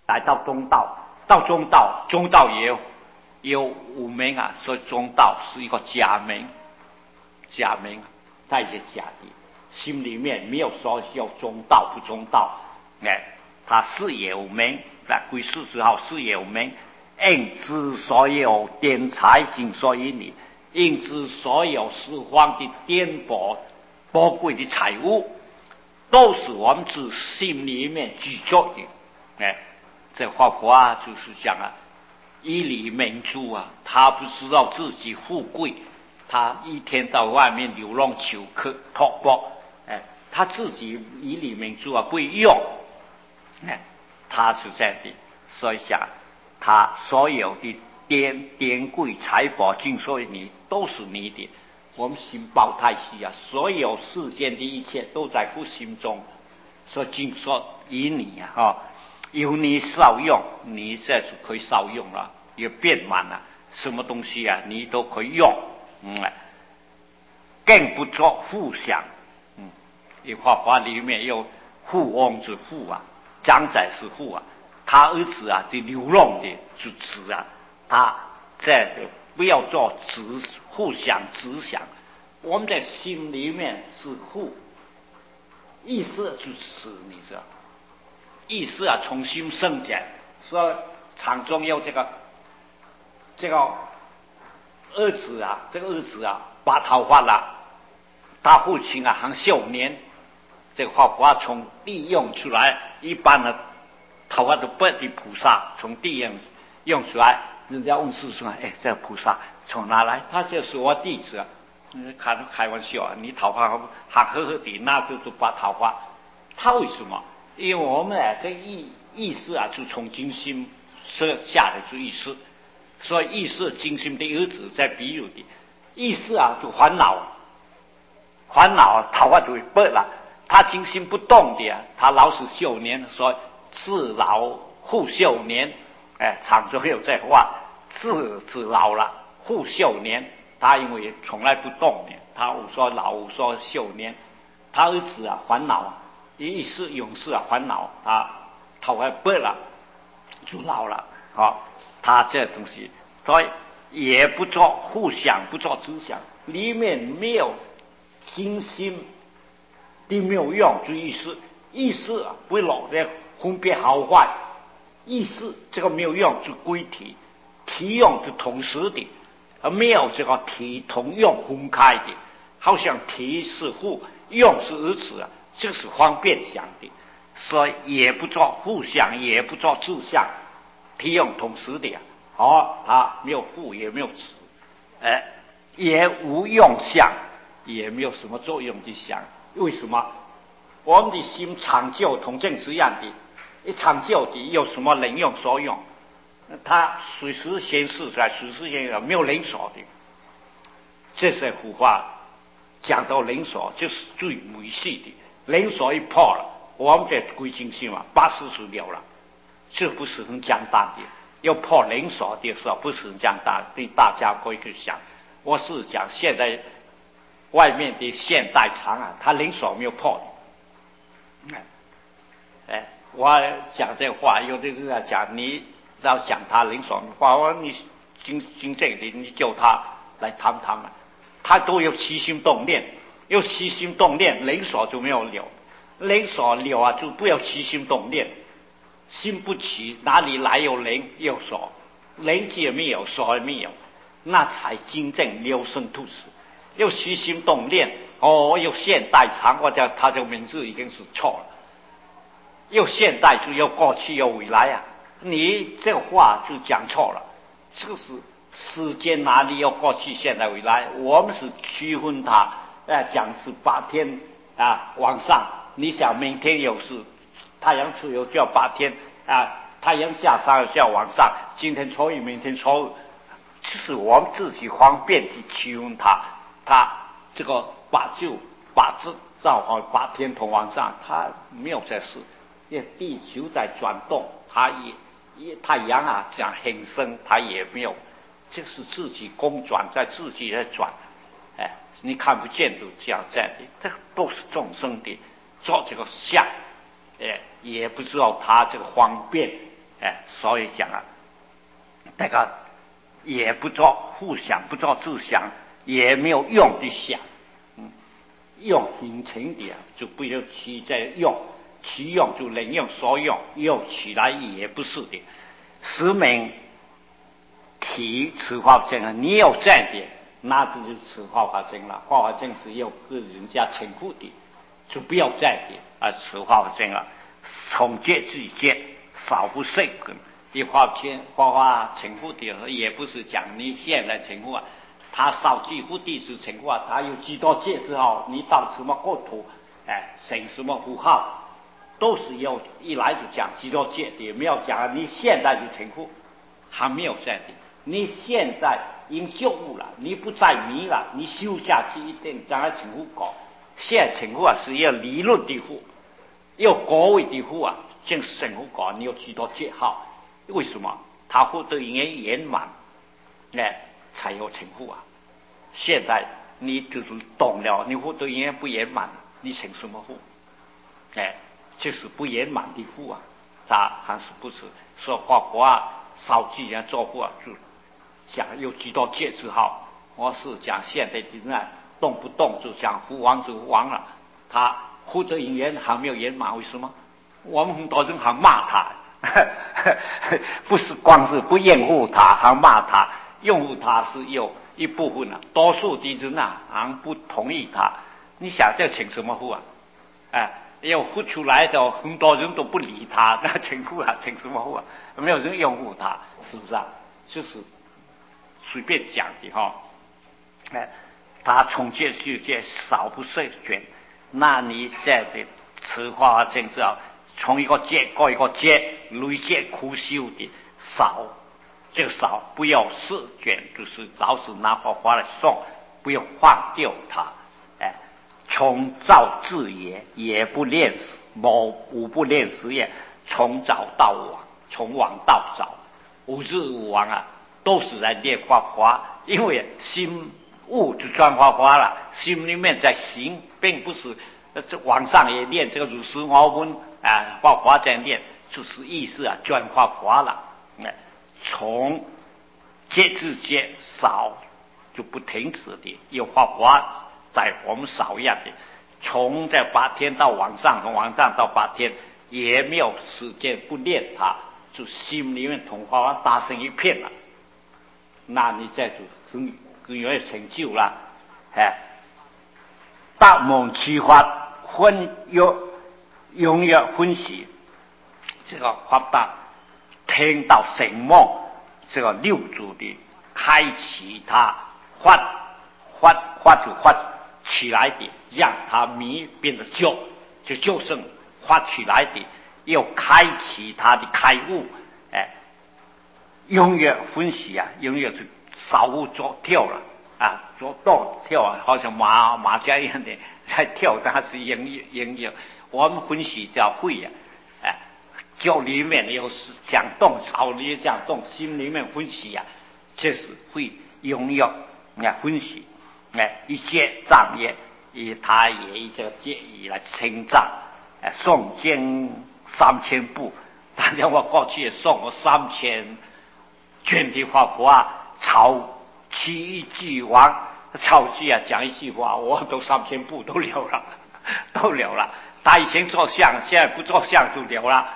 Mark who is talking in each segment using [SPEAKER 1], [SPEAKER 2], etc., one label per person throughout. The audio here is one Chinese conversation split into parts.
[SPEAKER 1] 来到中道，到中道也有五名啊，所以中道是一个假名，它也是假的，心里面没有说有中道不中道，它是有名，在归世之后是有名，应知所有典财经所以你，应知所有四方的颠簸宝贵的财物，都是我们自心里面具足的。这画画就是讲啊，以理明珠啊，他不知道自己富贵，他一天到外面流浪求客托钵，他自己以理明珠啊不会用，他是这样的，所以讲他所有的典贵财宝尽所以你都是你的。我们心抱太虚啊，所有世间的一切都在乎心中，所尽所以你啊，有你少用，你这就可以少用了，也变满了，什么东西啊，你都可以用，更不做富想，一画画里面有富翁之富啊，张载是富啊，他儿子啊，这流浪的就子啊，他这不要做互想直想，我们在心里面是富，意思就是你知道。意识啊，从心生讲，说场中有这个儿子啊，拔头发了，他父亲啊很秀年，这个花从地用出来，一般的头发都不的菩萨从地用出来，人家问师兄，这个菩萨从哪来？他就是我弟子啊，开玩笑啊，你头发还呵呵的，那就拔头发，他为什么？因为我们这意识啊，就从精心设下的这意识，所以意识精心的儿子在比喻的意识啊，就烦恼，头发就会白了。他精心不动的啊，他老是秀年，说自老护秀年，常中有这话，自老了护秀年，他因为从来不动的，他无说老无说秀年，他儿子啊烦恼。一世永世啊，烦恼啊，头发白了就老了，他这东西，所以也不做互想，不做知想，里面没有精心的没有用，就意识啊，不老的分别好坏，意识这个没有用就归体，体用是同时的，而没有这个体同用分开的，好像体是父，用是儿子啊。这是方便想的，所以也不做互想，也不做自相，体用同时的它没有父也没有子，也无用相，也没有什么作用的想。为什么？我们的心长久同正是一样的，一长久的有什么能用所用？它随时显示出来，随时显示没有连锁的。这些幅画讲到连锁，就是最美细的。连锁一破了，我们这归精心嘛，80%了，这不是很简单的。要破连锁的时候，不是很简单的，大家可以去想。我是讲现在外面的现代厂啊，它连锁没有破的。我讲这话，有的人在讲你要讲他连锁的话，我说你真正的你叫他来谈谈啊，他都有起心动念。有起心动念，连锁就没有了，连锁了啊，就不要起心动念，心不起，哪里来有连有锁？连接没有，锁也没有，那才真正了生吐死。有起心动念，有现代常，我讲他这个名字已经是错了。有现代就有过去有未来啊，你这话就讲错了，这个是时间哪里有过去、现在、未来？我们是区分它。讲是8天啊，往上，你想明天有事，太阳出游叫8天啊，太阳下山叫往上，今天初一，明天初二，这是我们自己方便去区分它。它这个8字照好8天同往上，它没有这事，因为地球在转动，它也太阳啊讲恒生，它也没有，这是自己公转，在自己在转。你看不见都这样在的，这都是众生的做这个相，也不知道他这个方便所以讲啊，大家也不做互想，不做自想，也没有用的想，用形成的就不要去再用，其用就能用所用，用起来也不是的。实名体此化证啊，你有这样的，那这就是此化化证了。化化证是要跟人家称呼的，就不要这样的啊，此化化证了。从戒自戒，少不碎根。你化称呼的，也不是讲你现在称呼啊。他少几乎地是称呼啊，他有几多戒之后，你到什么国土，省什么符号，都是要一来就讲几多戒的，没有讲你现在就称呼，还没有这样的。你现在已经觉悟了，你不再迷了，你修下去一定将来称呼过。现在称呼啊是要理论的呼，要果位的呼啊，正是称呼过，你有几多戒号？为什么？他获得应该圆满，才有称呼啊。现在你就是懂了，你获得应该不圆满，你成什么呼？就是不圆满的呼啊，他还是不是说花国啊？少几人做过就讲有几多戒之号，我是讲现在的人动不动就讲胡王就亡了，他获得因缘还没有圆满，为什么？我们很多人还骂他，不是光是不厌恶他，还骂他，拥护他是有一部分啊，多数的人还不同意他。你想这请什么呼啊？要呼出来的很多人都不理他，那请呼啊，请什么呼啊？没有人拥护他，是不是啊？就是随便讲的哈。他从戒去戒少不胜卷，那你现在的此化证之后，从一个戒过一个戒，累戒苦修的少，这个少不要试卷，就是老是拿花来送，不要放掉它。从早至夜，也不练无不练实业，从早到晚，从晚到早，无日无晚啊，都是在练花，因为心悟就转花了，心里面在行，并不是这网上也练这个如实我闻花这样练，就是意思啊，转花了。从戒至戒少就不停止的，有花在我们少样的，从这8天到晚上，从晚上到8天，也没有时间不练它，就心里面同花打成一片了。那你这就更有成就了。大梦其法永远欢喜，这个发大听到神梦，这个六祖的开启他发起来的，让他迷变得就剩发起来的，要开启他的开悟，永远欢喜啊，永远就少悟做跳了做动跳啊，好像马家一样的在跳，但是应有我们欢喜叫会脚里面有时讲动，草里讲动，心里面欢喜这是会拥有欢喜。一切藏业他也以这个戒语来称赞。诵经3000部，大家我过去也诵过3000卷的话草七句王草句讲一句话，我都3000部都留了。他以前做相，现在不做相就留了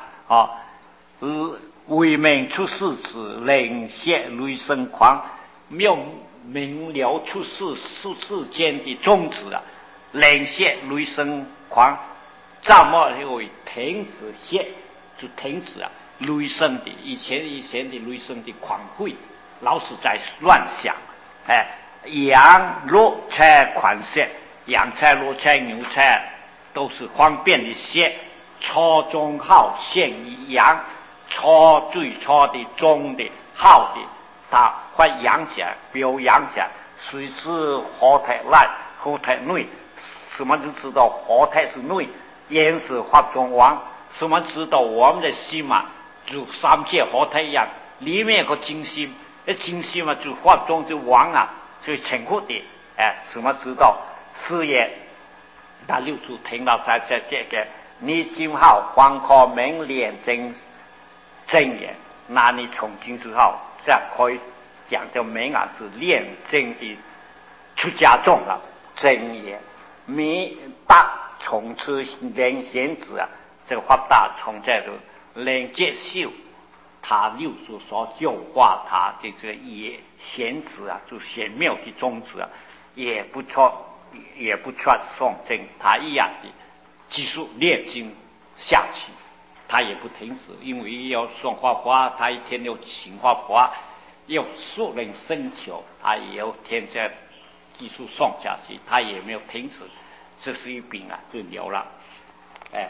[SPEAKER 1] 为命出世时，冷血雷声狂，没有明了出世间的宗旨冷血雷声狂，这么会停止血，就停止雷声的以前的雷声的狂会，老是在乱想。羊肉菜款式，羊菜肉菜牛菜都是方便的些，初中好现于羊，最初的中的好的，他发扬起来表扬起来，谁是活态内，什么就知道活态是内，言是法中王，什么知道我们的心就三界活态一样，里面有个精心，精心就法中就王所以称呼的什么知道事业，他六祖听到在这个你今后黄科明廉正真言，那你从今之后再可以讲这明啊是炼真的出家众了。真言弥大从此连贤子啊，这个发大从这个连接秀，他六祖所教化他的这个也贤子啊，就显妙的宗旨啊，也不错诵经，他一样的继续念经下去，他也不停止，因为要诵花花，他一天要请花花，要数人生求，他也要天天继续诵下去，他也没有停止，这是一病啊就了了，哎。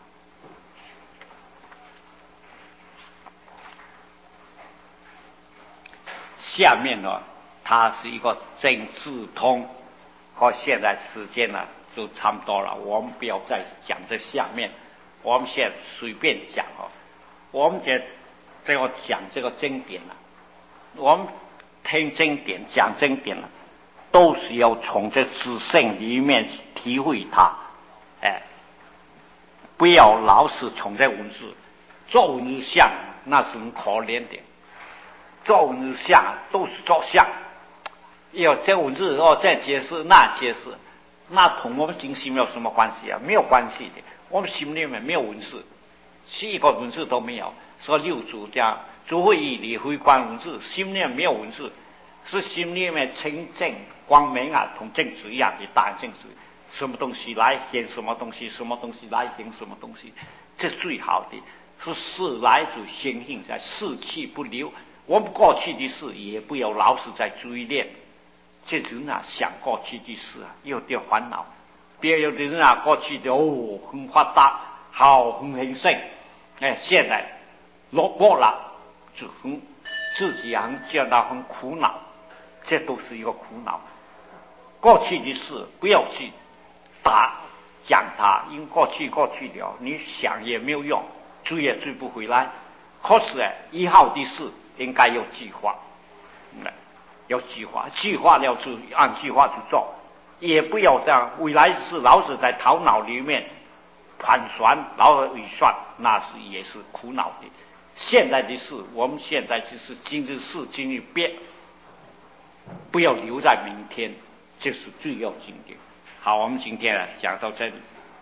[SPEAKER 1] 下面呢，它是一个真智通，和现在时间呢就差不多了，我们不要再讲这下面，我们现在随便讲哦。我们这个讲这个经典啊，我们听经典讲经典啊，都是要从这知性里面体会它，哎，不要老是从这文字做文字像，那是很可怜的。做文字像都是做像，要这文字再解释那解释，那同我们经心没有什么关系啊，没有关系的。我们心里面没有文字，是一个文字都没有。说六祖讲诸会义理会观文字，心里面没有文字，是心里面清净光明啊，同镜子一样的大镜子，什么东西来显什么东西，什么东西来显什么东西，这最好的是事来就显性在，事气不留。我们过去的事也不要老是在追念，这人啊想过去的事啊有点烦恼，别有的人啊过去的很发达，好很兴盛，哎，现在落魄了，就很自己很觉得很苦恼，这都是一个苦恼。过去的事不要去讲它，因为过去了，你想也没有用，追也追不回来。可是以后的事应该有计划，有计划了就按计划去做，也不要这样未来是老是在头脑里面盘算，老是预算，那是也是苦恼的。现在的事，我们现在就是今日事今日变，不要留在明天，这是最要紧的。好，我们今天讲到这里。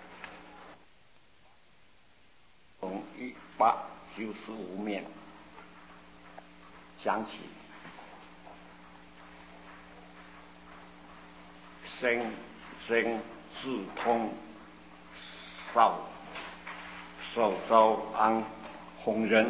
[SPEAKER 1] 从1895年讲起，生智通少州安弘仁，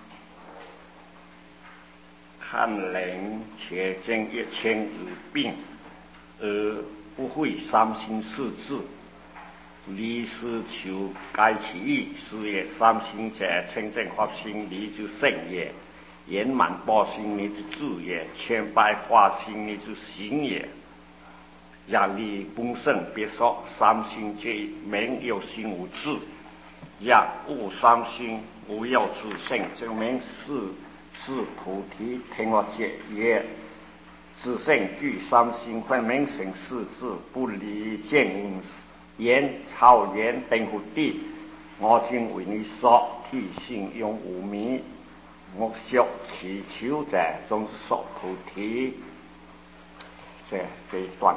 [SPEAKER 1] 看人且见1000日病，而不会伤心事志。离师求该其意，是也三心者，清净法心，离之圣也；圆满报心，离之智也；千百化心，离之行也。然离本圣别说，三心皆名有心无智；然悟三心，无有自性，证明是菩提。听我解曰：自性具三心，分明成四智，不离见闻。言超言定乎地，我今为你说，替性用无名，我修祈求者，终是受菩提。这一段，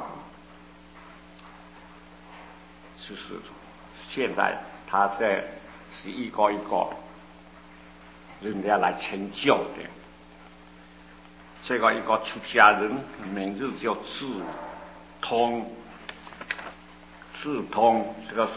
[SPEAKER 1] 就是现在他这是一个一个人家来成就的。这个一个出家人名字叫智通。智通这个是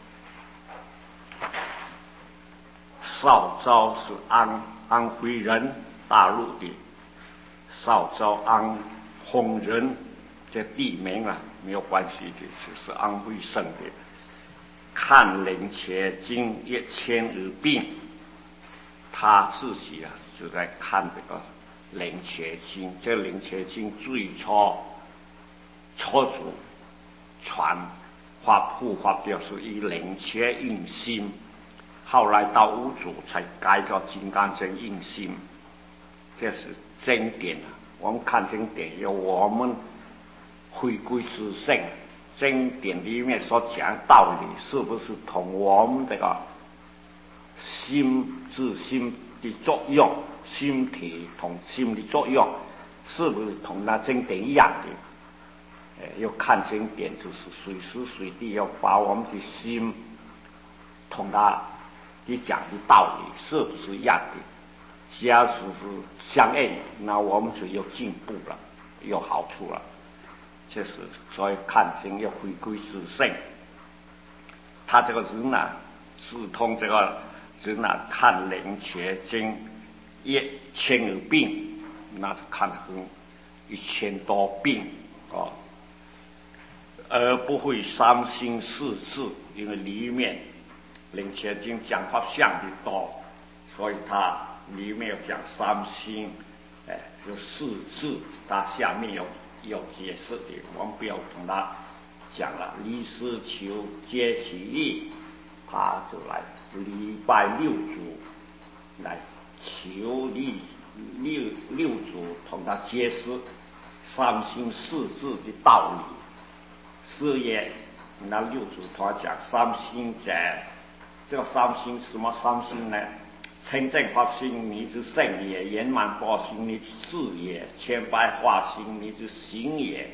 [SPEAKER 1] 邵州，是安徽人，大陆的邵州安弘仁，这地名啊没有关系的，就是安徽省的。看灵且经1000日病，他自己啊就在看这个灵且经，这灵且经最初祖传护法表示以灵且印心，后来到五祖才改叫金刚经印心，这是经典啊。我们看经典，有我们回归自性，经典里面所讲道理是不是同我们这个心自心的作用，心体同心的作用是不是同那经典一样的？要看经典，就是随时随地要把我们的心同他的讲的道理是不是一样的？假如是相应，那我们就有进步了，有好处了。就是所以看经要回归自性。他这个人呢，自通这个人呢，看灵觉经1000个病，那是看1000多病哦，而不会三心四智，因为里面灵觉经讲法相的多，所以它里面有讲三心，有四智，它下面有解释的，我们不要同他讲了。离师求皆其意，他就来礼拜六祖，来求六祖同他解释三心四智的道理。是也，那六祖他讲三心在，这个三心什么三心呢？清净法心，你之圣也；圆满法心，你之智也；千百化心，你之行也。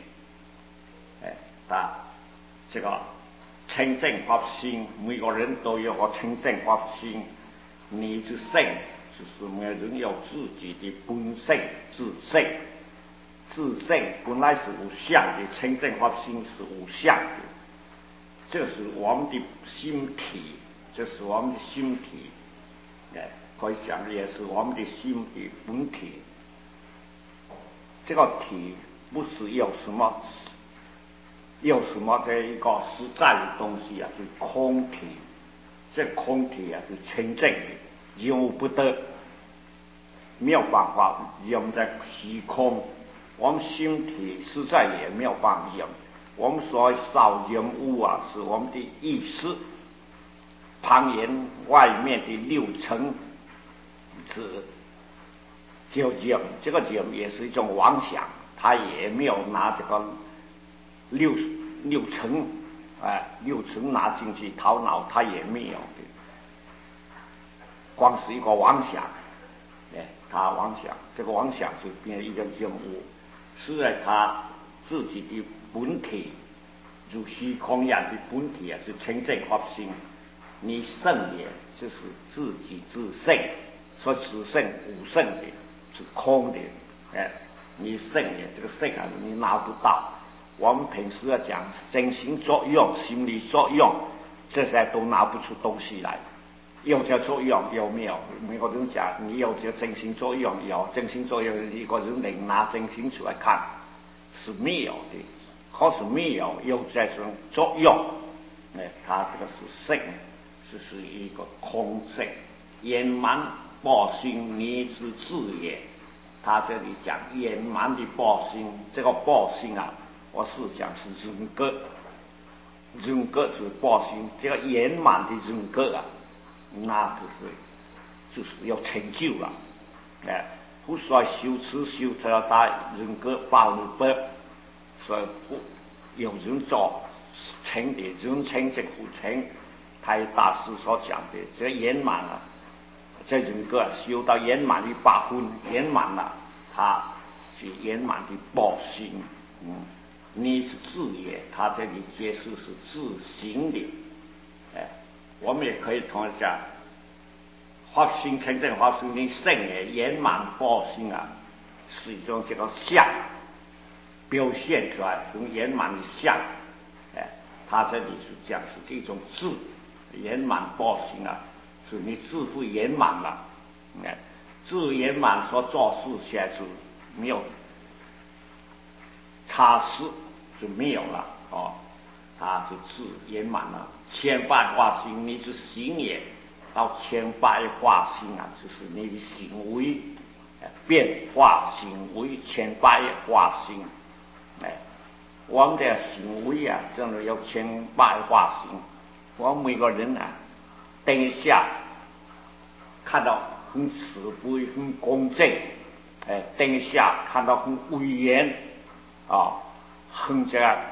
[SPEAKER 1] 这个清净法心，每个人都有个清净法心。你之圣，就是每个人有自己的本性自性。自性本来是无相的，清净法心是无相的。这是我们的心体，这是我们的心体。可以讲也是我们的心的本体。这个体不是有什么这一个实在的东西啊，是空体。这空体啊是清净的，用不得，没有办法用在虚空。我们心体实在也没有办法用。我们所造人物啊，是我们的意识。旁沿外面的6层是就人，这个人也是一种妄想，他也没有拿这个六层6层拿进去头脑，他也没有的，光是一个妄想，他妄想，这个妄想就变成一个人物，是在他自己的本体，如虚空一样的本体啊，是清净法心。你圣也，就是自己自性，所以自性无圣的，是空的。你圣也，这个圣啊，你拿不到。我们平时要讲真心作用、心理作用，这些都拿不出东西来。有这作用有没有？每个人讲你有这真心作用，有真心作用，一个人能拿真心出来看是没有的。可是没有这种作用，它这个是圣。这是一个空性，圆满报心，你之智也。他这里讲圆满的报心，这个报心啊，我是讲是人格，人格是报心，这个圆满的人格啊，那就是要成就了。不需要修持修才要把人格报入白，所以不有人做成的人成即不成。太大师所讲的，这圆满了，这人格修到圆满的8分，圆满了，他是圆满的报心。你是智也，他这里解释是自行的。我们也可以同样讲，法心清净法心的圣也，圆满报心啊，是一种这个相表现出来，用圆满的相。他这里是讲是这种智。圆满报心啊，是你智慧圆满了，智圆满所做事写出没有差失就没有了他就智圆满了。千百化心，你是行也，到千百化心啊，就是你的行为变化行为，千百化心。我们的行为啊，真的有千百化心。我们每个人啊，等下看到很慈悲、很公正，等下看到很威严很这样。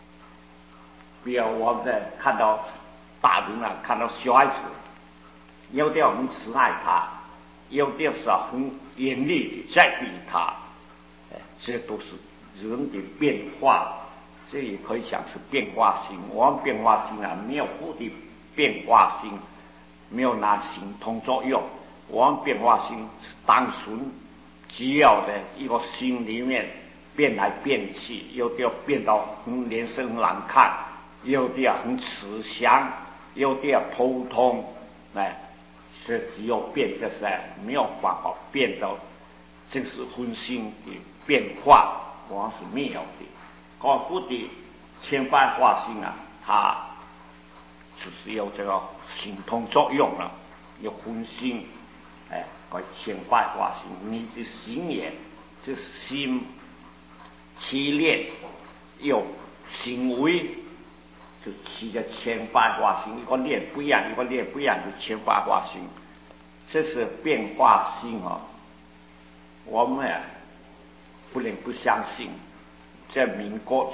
[SPEAKER 1] 比如我们在看到大人啊，看到小孩子， 有的很慈爱他，有的是很严厉的在逼他，这都是人的变化，这也可以讲是变化性。我们变化性啊，没有固定变化性，没有拿形同作用。我们变化性是单纯只要的一个心里面变来变去，有的变到很脸色很难看，有的很慈祥，有的普通，是只有变就是没有办法变到真是分心的变化，我是没有的。高富的千百化性啊，它就是有这个形同作用了，有分心，千百化性，你的心也，这心起念有行为，就起着千百化性，一个念不一样，一个念不一样，就千百化性，这是变化性啊。我们不能不相信。在民国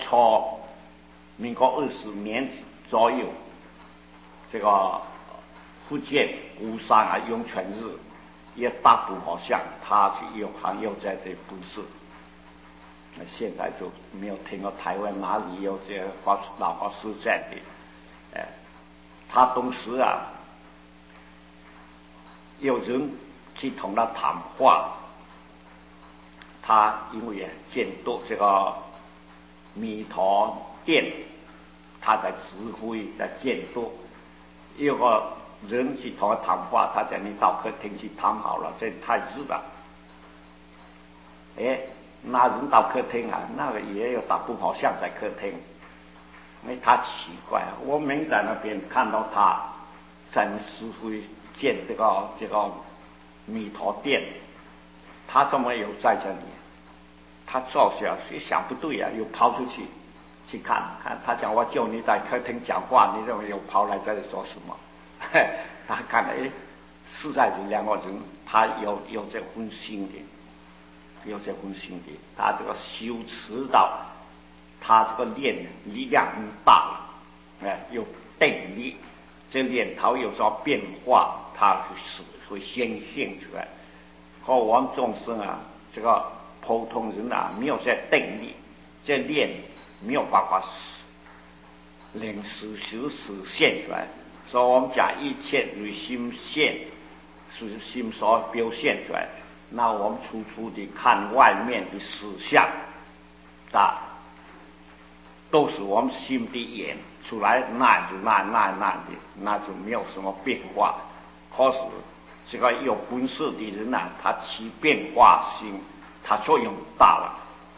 [SPEAKER 1] 20年左右，这个福建鼓山涌泉日也大部好像他是有行有在这不是。现在就没有听到台湾哪里有这老法师在的，他当时有人去同他谈话，他因为监督这个弥陀殿，他在指挥在监督，有个人去同他谈话，他讲你到客厅去谈好了，这太热了。那人到客厅那个也有大部好像在客厅，他奇怪，我们在那边看到他在指挥建这个弥陀殿，他怎么有在这里？他坐下一想不对又跑出去看，他讲我叫你在客厅讲话，你怎么又跑来这里说什么？他看了，实在是两个人，他有这分心的。有这分心的，他这个修持到，他这个念力量很大了，有定力，这念头有时候变化，它会显现出来。和我们众生这个普通人没有这定力，这念没有办法临时实现出来。所以我们讲一切与心现，是心所表现出来。那我们处处的看外面的实相，都是我们心的眼出来，那的，那就没有什么变化。可是这个有本事的人他起变化心，他作用大了，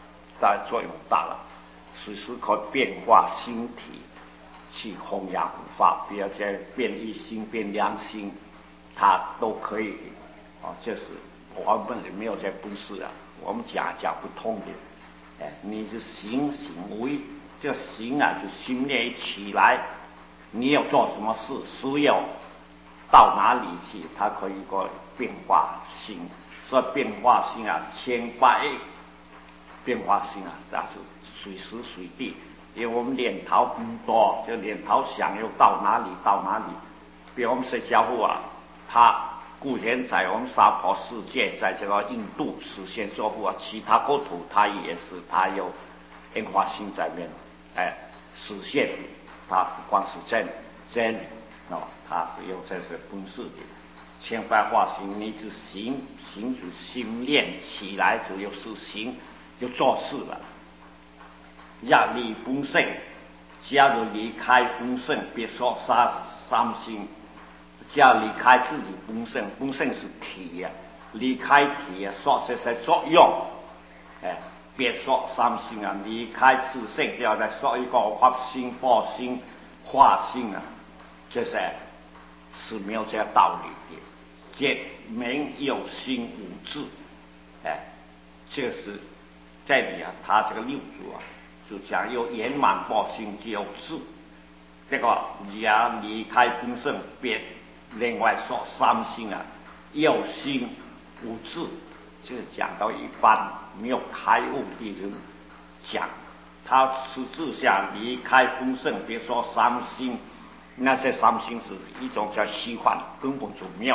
[SPEAKER 1] 随时可变化心体，去弘扬护法，比如在变一心、变两心，他都可以这是。我们没有这本事我们讲不通的。你是行为，这行就心念一起来，你要做什么事，需要到哪里去，它可以个变化性。所以变化性千百变化性那是随时随地。因为我们念头不多，就念头想要到哪里。比如我们释迦佛他固然在我们娑婆世界，在这个印度实现作佛其他国土他也是，他有变化性在面，实现他不光是真他是有这些本事的。千百化性，你是行就心念起来，就有事行，就做事了。要离本性，假如离开本性，别说三心。只要离开自己本身是体离开体说这些作用，别说三心离开自性，就要再说一个法心、报心、化心这些是没有这个道理的。这没有心无智，这是这里他这个六祖就讲有圆满报心就有智，这个要离开本身别。另外说三心有心无智，这是讲到一般没有开悟的人讲，他实质下离开丰盛，别说三心， 那这三星是一种叫虚幻，根本就没有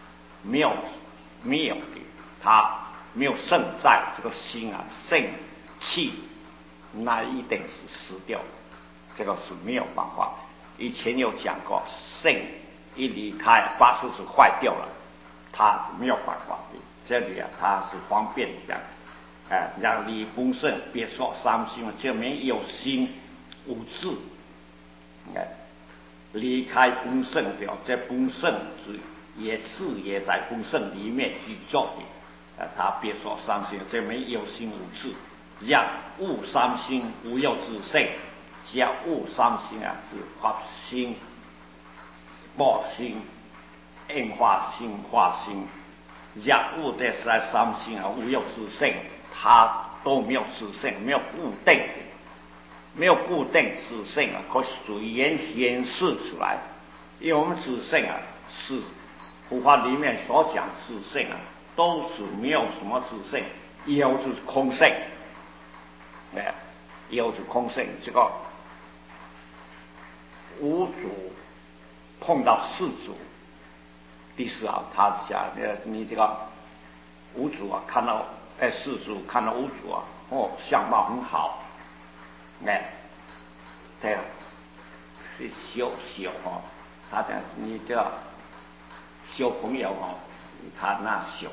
[SPEAKER 1] 的，它没有圣在这个心啊，圣气那一定是失掉，这个是没有办法。以前有讲过，圣一离开八识是坏掉了，它没有办法的。这里啊，它是方便讲，让离本圣，别说三星，就没有心无智，离开本圣了，这本圣也在本圣里面去做的，他别说三星，这没有心无智，让悟三星无有自性，叫悟三星啊，是法心、报心、应化心、化心。让悟的三星啊，无有自性，它都没有自性，没有固定，没有固定自性啊，可随缘显示出来。因为我们自性啊，是佛法里面所讲自性啊，都是没有什么自性，有就是空性，有就是空性。这个五祖碰到四祖。第四啊，他讲你这个五祖啊，看到四祖看到五祖啊，相貌很好，对啊，是小他讲你这小朋友他那小，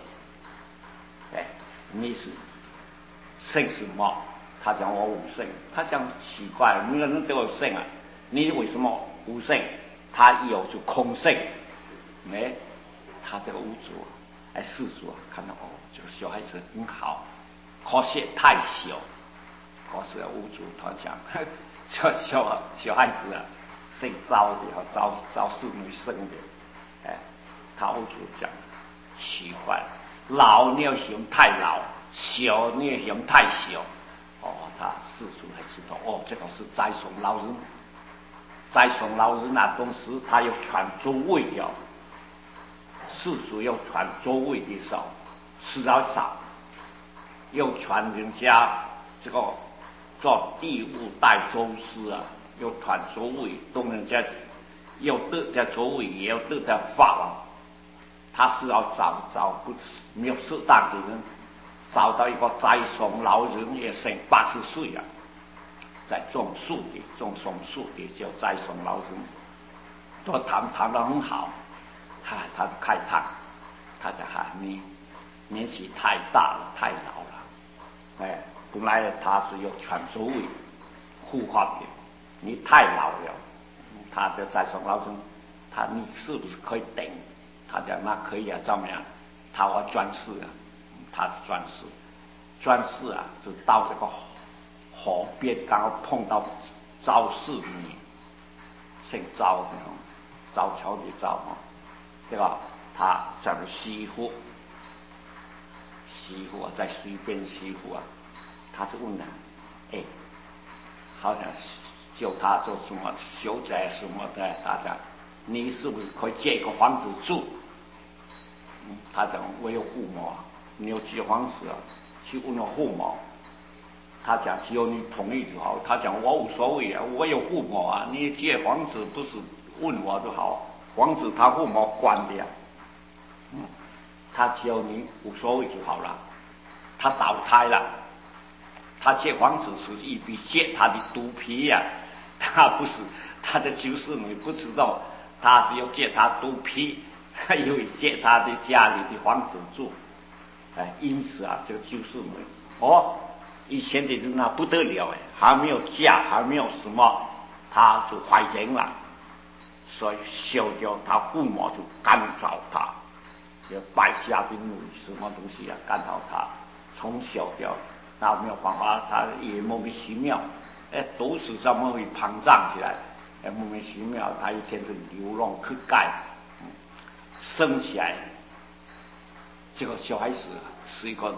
[SPEAKER 1] 你是姓什么？他讲我无姓，他讲奇怪，每个人都有姓啊，你为什么无姓？他有就空姓，他这个五祖四祖啊，看到这个小孩子很好，可惜太小。可是五祖他讲，这小孩子啊，姓招的，招是女生的，他五祖讲奇怪，老你要嫌太老，小你要嫌太小。他四祖才知道，这个是斋送老人，斋送老人那东西，他有传诸位的。四祖要传周位的时候，是要早，要传人家这个做第五代宗师啊，要传周位，动人家要得在周位，也要得在法了。他是要找不没有适当的人，找到一个斋松老人，也剩80岁了，在种树的叫斋松老人，都谈得很好。他就开谈，他讲你年纪太大了，太老了，本来他是有传授位护法的，你太老了，他就在说老总，你是不是可以等？他讲那可以啊，怎么样？他要专事啊，他是专事啊，就到这个河边，刚好碰到赵世女，姓赵的，赵桥的赵对吧？他叫做媳妇啊，在水边媳妇啊，他就问了，好像叫他做什么修宅什么的，大家，你是不是可以借一个房子住？他讲我有父母啊，你有借房子啊，去问了父母。他讲只有你同意就好。他讲我无所谓啊，我有父母啊，你借房子不是问我就好。房子他父母管的呀，他只要你无所谓就好了。他倒胎了，他借房子是一笔借他的肚皮呀，他不是，他这就是你不知道，他是要借他肚皮，又借他的家里的房子住，因此啊，这个就是你以前的人啊不得了还没有嫁，还没有什么，他就怀孕了。所以休掉他父母就干扰他，就败下的女什么东西啊，干扰他，从小掉，那没有办法，他也莫名其妙，肚子怎么会膨胀起来？莫名其妙，他一天就流浪乞丐，生起来，这个小孩子是一个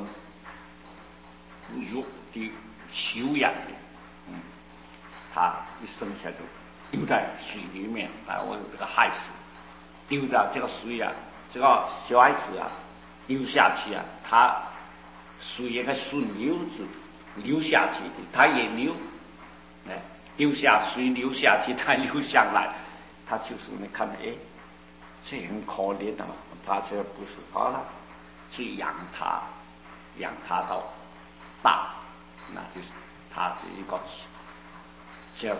[SPEAKER 1] 弱的修养的，他一生下就丢在水里面，我有这个害死，丢在这个水啊，这个小孩子啊，流下去啊，他水一个顺流子流下去的，他也流，流下水流下去，他流上来， 他就是你看，这很可怜的嘛，他这不是好了，去养他到大，那就是他是一个这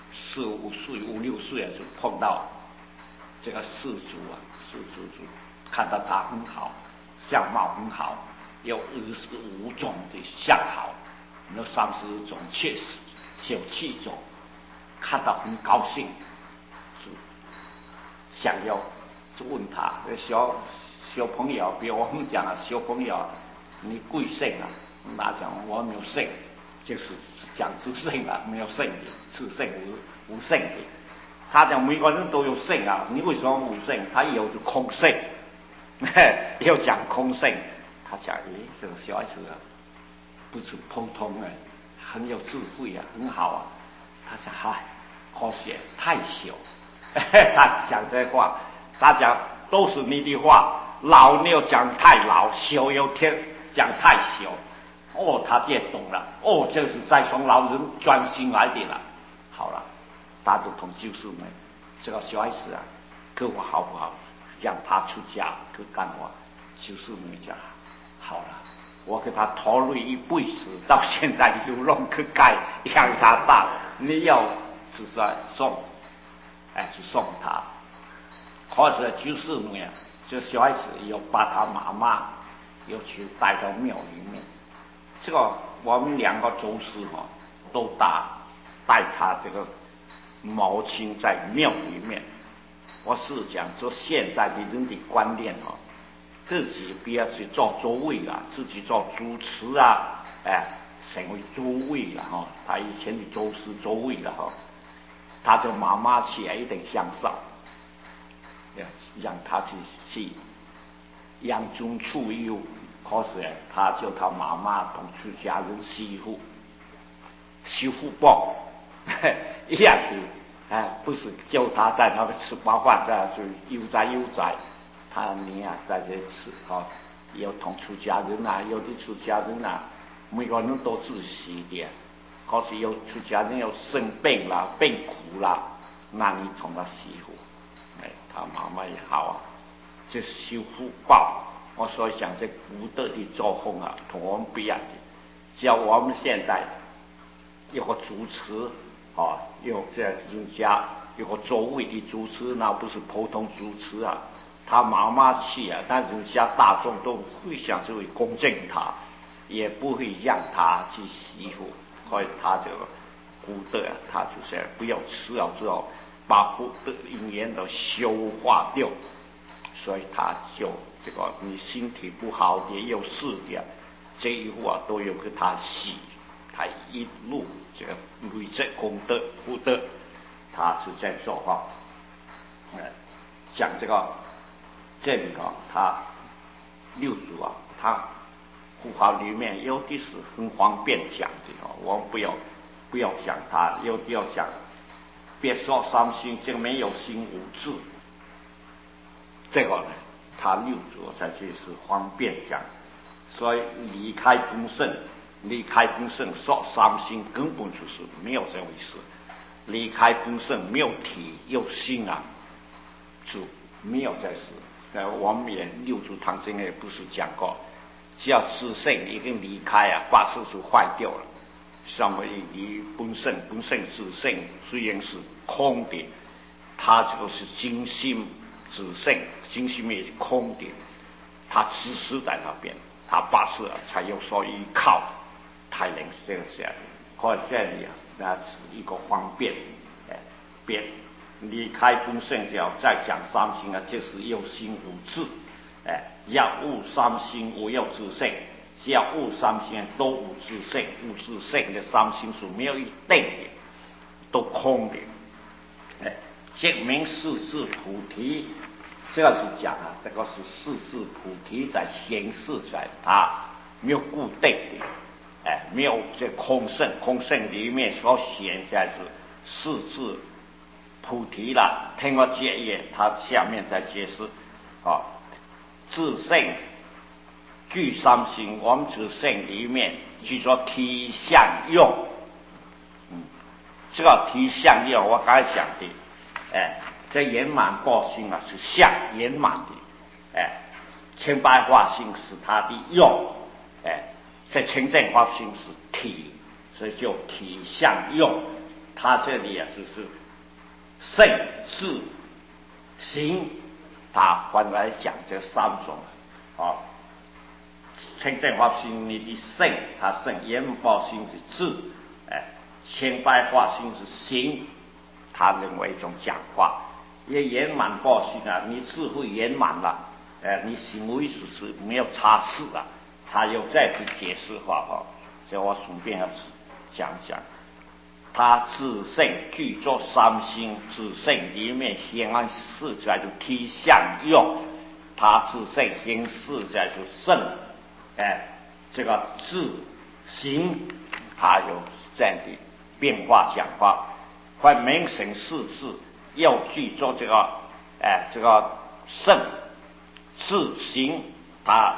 [SPEAKER 1] 4、5岁、5、6岁就碰到这个氏族就看到他很好，相貌很好，有25种的相好，那30种确实小气种，看到很高兴，是想要就问他小朋友，比如我们讲啊，小朋友你贵姓啊？他讲我没有姓，就是讲知姓了，没有姓的，是姓无姓的。他讲每个人都有姓啊，你为什么无姓？他有就空姓，要讲空姓。他讲，这个小孩子啊，不是普通的，很有智慧啊，很好啊。他讲，嗨，可惜太小。他讲这话，他讲都是你的话，老你又讲太老，小又讲太小。他也懂了，这是在从老人专心来的了。好了，他就同就是们这个小孩子啊，跟我好不好？让他出家去干活，就是们讲好了，我给他投入一辈子，到现在有弄去盖养他大，你要是说送，就送他。或者就是们呀，这小孩子要把他妈妈要去带到庙里面。这个我们2个祖师都带他这个母亲在庙里面。我是讲，就现在的人的观念自己不要去做主位啊，自己做主持啊，成为主位了他以前的祖师主位了他就妈妈起来一定向上，让他去养尊处优。可是他叫他妈妈同出家人媳妇抱一样的，不是叫他在那个吃饱饭在就悠哉，他你在这吃有同出家人啊，有的出家人啊，每个人都自私的，可是有出家人要生病啦、病苦啦，那你同他媳妇，他妈妈也好啊，这媳妇抱。我所以讲这古德的作风啊，同我们不一样的。只要我们现在有个主持有这人家有个座位的主持，那不是普通主持啊。他妈妈去啊，但人家大众都非常就会恭敬他，也不会让他去媳妇。所以他这个古德啊，他就是不要吃了之后把古德因缘都消化掉。所以他就这个你身体不好也有事的，这一户都有给他洗，他一路这个累积功德福德，他是在说讲这个他六祖他护法里面有的是很方便讲的我们不要讲他，有的要讲，别说三心，这个没有心无智。这个呢，他六祖在这是方便讲，所以离开本身说三心根本就是没有这回事。离开本身没有体有心啊，就没有这事。我们也六祖唐僧也不是讲过，只要自性已经离开把事就坏掉了。上为离本身自性虽然是空的，它这个是精心自性。精心也是空的，他只是在那边，他把事才有所依靠，才能这样子。可是这里那是一个方便，别离开本身就要再讲三心就是有心无智，要悟三心无有自性，只要悟三心都无自性，无自性的三心是没有一定的，都空的，证明四智菩提。这个是讲这个是四智菩提在显示在它没有固定的，没有这空性里面所显在是四智菩提了。听我解页，他下面再解释自性具三心，我们自性里面据说体相用，这个体相用我刚才讲的， 这圆满报心啊，是相圆满的，清白化心是它的用，这清净化心是体，所以就体相用。它这里啊，就是圣智行，它反来讲这三种啊。清净化心你的圣，它圣圆满报心是智，清白化心是行，他认为一种讲法。也圆满报心啊，你智慧圆满了，你行为是没有差事啊。他又再去解释话所以我顺便要讲讲。他自性具足三心，自性里面显然事在就体相用，他自性行事在就圣，这个自行，他有这样的变化讲法。换名神四字，又具足这个圣自行，他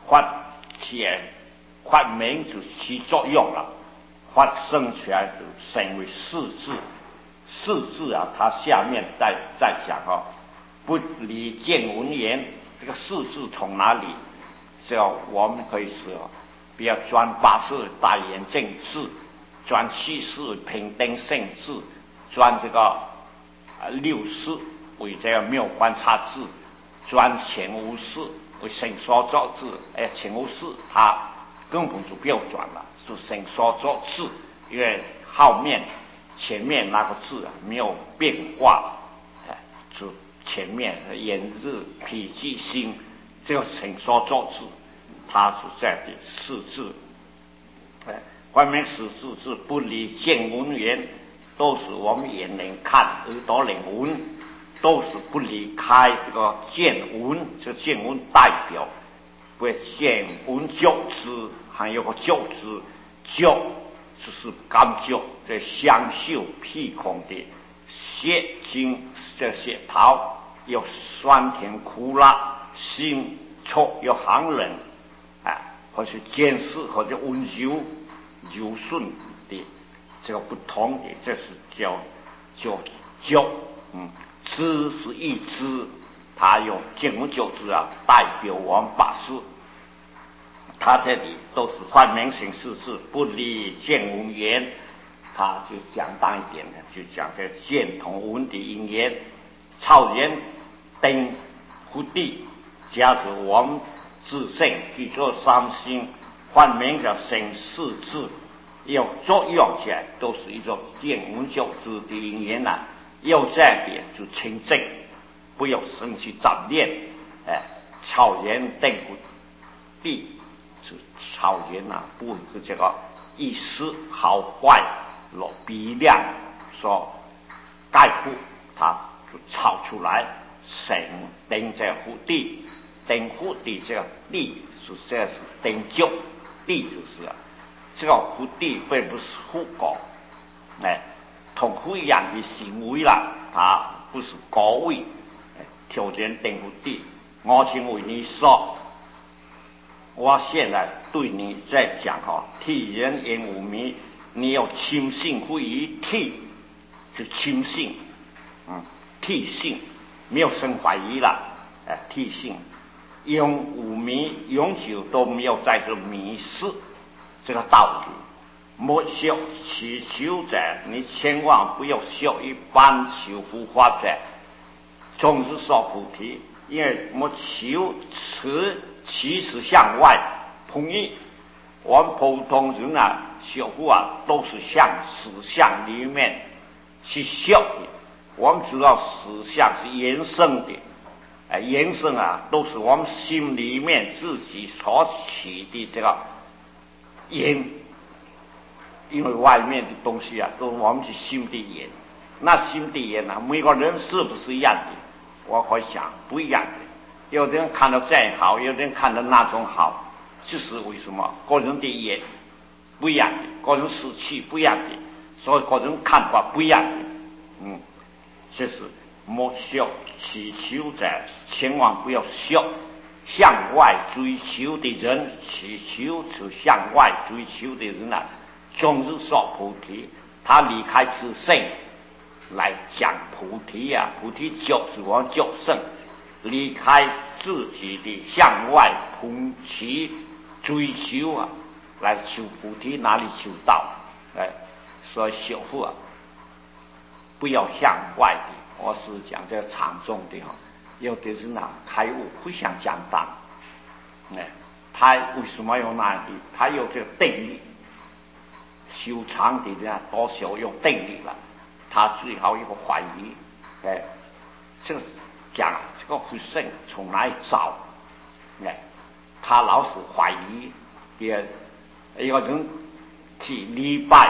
[SPEAKER 1] 换名就起作用了。发生起来就成为四字，四字啊，它下面再讲不离见闻言，这个四字从哪里？只要我们可以说，比较专八字大圆正字，专七字平等性字，专这个六字为这个妙观察字，专前五字为神所造字，前五字它根本就不要转了。是神所作字，因为后面前面那个字啊没有变化，就前面眼日脾气心，这个神所作字，它是这样的四字，外面四字不离见闻缘，都是我们眼能看，耳朵能闻，都是不离开这个见闻，这个见闻代表为见闻救之，还有个救之。救就是甘救，这香秀屁孔的血经，这血桃有酸甜苦辣，辛臭有寒冷，或是坚实或者温柔柔顺的这个不同的，这是叫救。知是一知，它用见闻救知啊，代表我们法师。他这里都是换名形式字，不离见闻缘，他就讲淡一点的，就讲这见同闻的因缘，草原灯福地，加之我们自性具足三心，换名叫神识字，有作用起来都是一种见闻救知的因缘呐。又这样点就清净，不要生起杂念，草原灯福地。是草原啊，不是这个意思好坏落比量所概括，它就炒出来成等这福地，等福地这个地是这是等就地就是这个福地并不是福果，同福一样的行为啦，它不是果位，条件等福地，我请为你说。我现在对你在讲替人言无名，你要轻信不疑，替是轻信，替信没有生怀疑了，替信用无名永久都没有在这迷失这个道理。莫修祈求者，你千万不要修一般求佛法者，终是说菩提，因为莫求持。其实向外同意，我们普通人啊，修复啊，都是向实相里面去修的。我们知道实相是延伸的，延伸啊，都是我们心里面自己所起的这个因，因为外面的东西啊，都是我们去心的因。那心的因啊，每个人是不是一样的？我会想不一样的。有的人看到这样好，有的人看到那种好，这是为什么？个人的眼不一样的，个人士气不一样的，所以个人看法不一样的。这是莫修祈求者，千万不要修向外追求的人，祈求是向外追求的人啊，终日说菩提，他离开自性， 来讲菩提啊，菩提就是我们救圣，离开自己的向外捧起追求啊，来求菩提，哪里求到？所以修复啊，不要向外的。我是讲这个场中的哈，有的人呢开悟不想讲道，他为什么有那样的？他有这个定力，修长的人多少用定力了，他最好一个怀疑，这个讲这个不胜从哪里找？他老是怀疑，也有人去礼拜，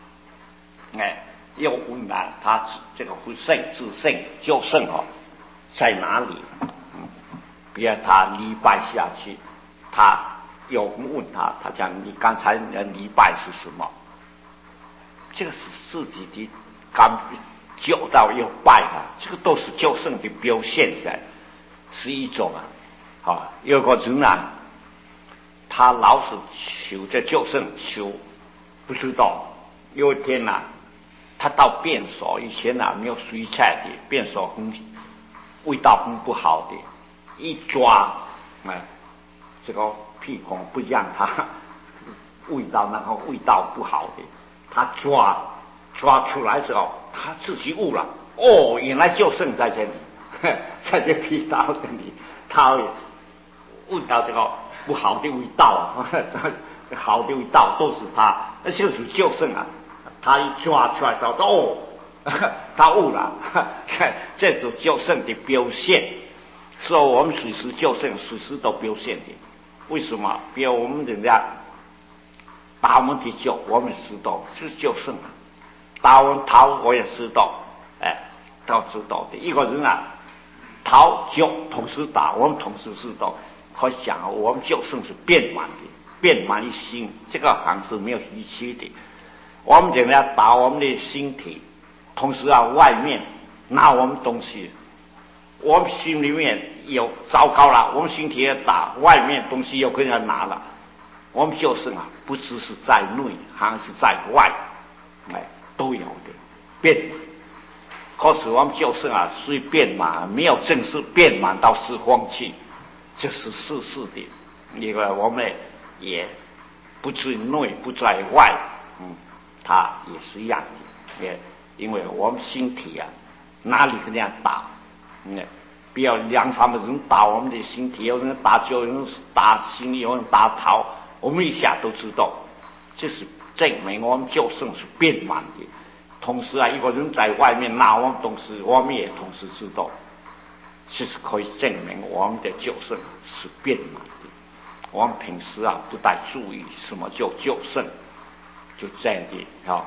[SPEAKER 1] 又问了他这个不胜自胜就胜哦在哪里？别他礼拜下去，他又问他，他讲你刚才礼拜是什么？这个是自己的刚救到又拜了，这个都是救胜的表现出来，是一种有个人啊，他老是求这救胜求，不知道有一天啊，他到便所，以前啊没有水彩的便所味道很不好的，一抓这个屁孔不让他味道那个味道不好的，他抓出来之后，他自己悟了，原来就剩在这里，在这屁道这里，他闻到这个不好的味道，好的味道都是他，那就是救圣啊！他一抓出来到他悟了，这是救圣的表现。所以我们随时救圣，随时都表现的。为什么？比如我们人家打我们的脚，我们知道就是救圣啊；打我们头，我也知道，都知道的。一个人啊，头脚同时打，我们同时知道。可以讲我们救圣是遍满的，遍满一心，这个好像是没有逾期的。我们人家打我们的身体，同时外面拿我们东西，我们心里面有糟糕了，我们身体也打，外面东西又跟人家拿了。我们救圣不只是在内，好像是在外，都有的遍满。可是我们救圣虽遍满，没有正式遍满到四方去。这是世事的，因为我们也不在内不在外，它也是一样的。因为我们身体哪里跟人家打，不要两三个人打我们的身体，有人打脚，有人打心，有人打头，我们一下都知道，这是证明我们救圣是遍满的。同时一个人在外面拿我们东西，我们也同时知道。其实可以证明我们的救圣是遍满的。我们平时不太注意什么叫救圣，就这样的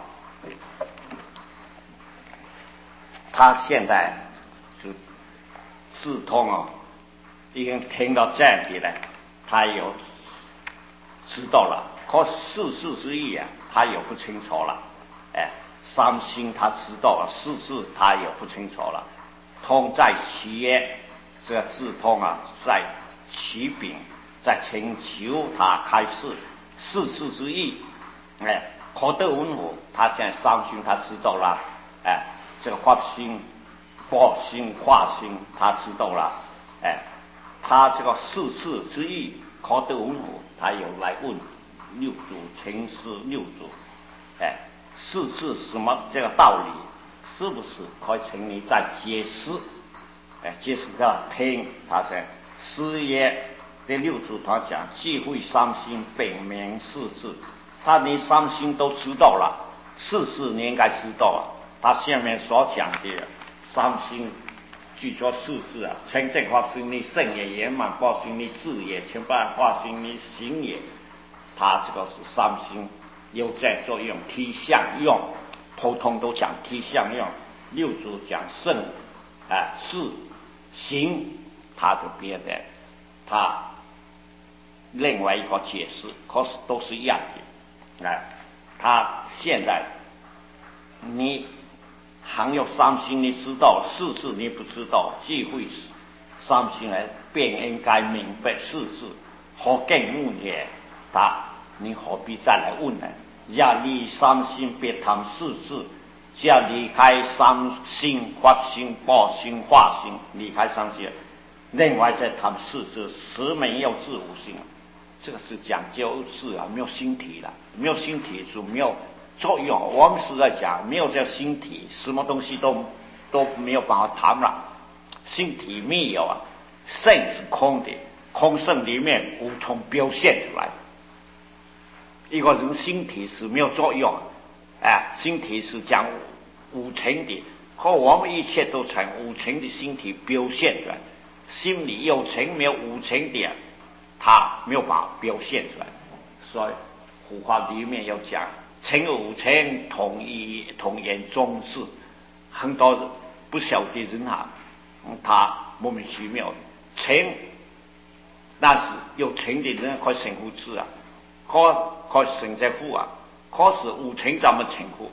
[SPEAKER 1] 他现在就智通已经听到这样的了，他有知道了。可世事之意他也不清楚了。三心他知道了，世事他也不清楚了。通在其业，这个智通在其禀，在请求他开示世事之意。可得闻乎？他现在三心他知道了，这个法心、法心、化心他知道了，他这个世事之意可得闻乎？他有来问六祖，请示六祖，世事什么这个道理？是不是可以请你再解释？解释给他听。他在师爷这六祖他讲，既会三心，本明世智。他连三心都知道了，世事你应该知道他下面所讲的三心，据说世事清净化心力，圣也圆满化心力，智也全般化心力，行也。他这个是三心有在作用，体相用，普通都讲体相用。六祖讲圣事行，他就别的他另外一个解释，可是都是一样的。他现在你含有三心，你知道世事你不知道，既会三心便应该明白世事，何更问也？你何必再来问呢？要你三心别谈世事， 只要离开三心、法心、报心、化心，离开三界，另外再谈四字，实没有自无心。这个是讲究字啊，没有心体了，没有心体就没有作用。我们是在讲没有这心体，什么东西都没有办法谈了。心体没有啊，圣是空的，空圣里面无从表现出来。一个人心体是没有作用，心体是讲无情的，和我们一切都从无情的心体表现出来。心里有情没有无情的，它没有办法表现出来。所以佛法里面要讲情无情同言中治，很多不晓得人他莫名其妙的情，那是有情的人可以成佛智啊，可以成在佛啊，可是无情怎么成佛？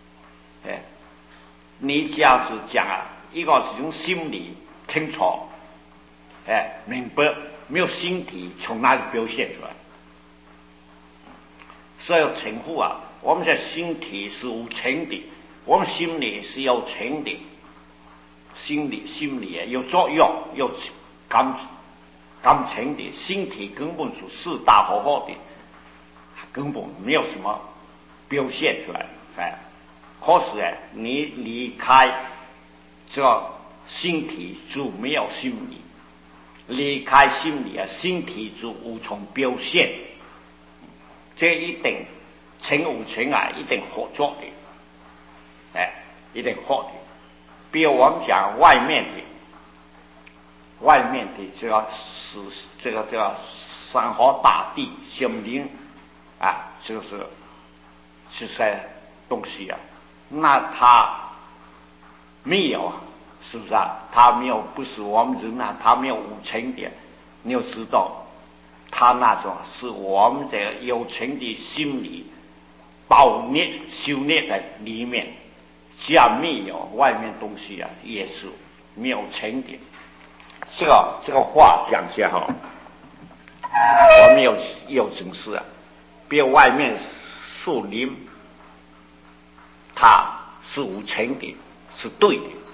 [SPEAKER 1] 你这样子讲啊，一个是用心理清楚，明白，没有心体从哪里表现出来？所以成佛啊，我们的心体是无情的，我们心里是有情的。心理有作用，有感情的，心体根本是四大好好的，根本没有什么表现出来。可是你离开这个心体就没有心理，离开心理心体就无从表现。这一定情无情一定合作的，一定合的。比如我们讲外面的这个是这个山河大地、森林就是这些东西啊，那它没有是不是啊？它没有，不是我们人它没有无情的。你要知道，它那种是我们的有情的心理修炼在里面。只要没有外面东西也是没有情的。这个话讲下我们有正视比如外面树林，它是无情的，是对的。